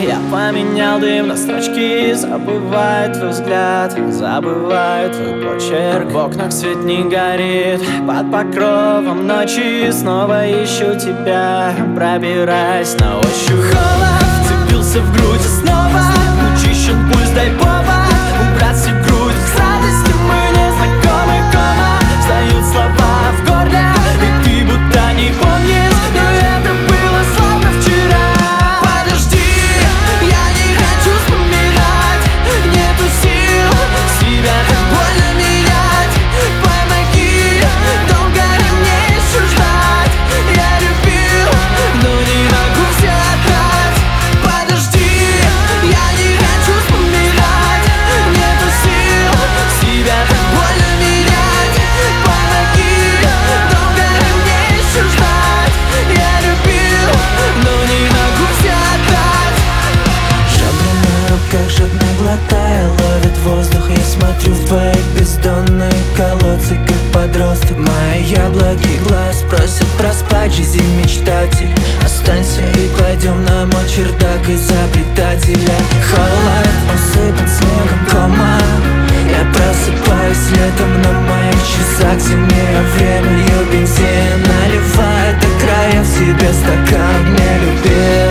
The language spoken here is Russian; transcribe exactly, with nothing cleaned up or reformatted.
Я поменял дым на строчки, забываю твой взгляд, забываю твой почерк. В окнах свет не горит, под покровом ночи снова ищу тебя, пробираясь на ощупь. Холод вцепился в грудь и снова учащен пульс, дай повод убрать всю грудь. С радости мы не знакомы, кома встают слова в горле, и ты будто не помнишь, но это было словно вчера. Подожди, я не хочу вспоминать, нету сил себя так больно менять. Помоги, долго ли мне еще ждать? Я любил, но не могу все отдать. Подожди, я не хочу вспоминать, нету сил себя так больно менять. Помоги, долго ли мне еще ждать? Я любил, но не могу все отдать. Жабры на руках жадно глотая ловит воздух. Я смотрю в твои бездонные колодцы, как подросток. Мои яблоки глаз просят проспать жизнь мечтатель. Останься и пойдем на мой чердак изобретателя. Холод усыпан снегом, кома. Я просыпаюсь летом на моих часах, зимнее время, лью бензин, наливая до края в себе стакан. Не любил